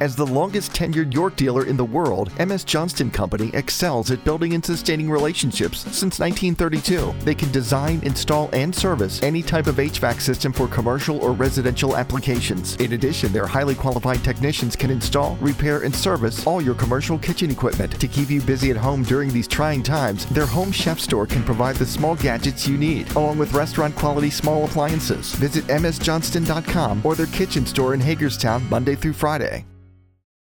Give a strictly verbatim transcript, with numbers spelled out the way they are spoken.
As the longest tenured York dealer in the world, M S Johnston Company excels at building and sustaining relationships since nineteen thirty-two. They can design, install, and service any type of H V A C system for commercial or residential applications. In addition, their highly qualified technicians can install, repair, and service all your commercial kitchen equipment. To keep you busy at home during these trying times, their Home Chef store can provide the small gadgets you need, along with restaurant-quality small appliances. Visit m s johnston dot com or their kitchen store in Hagerstown Monday through Friday.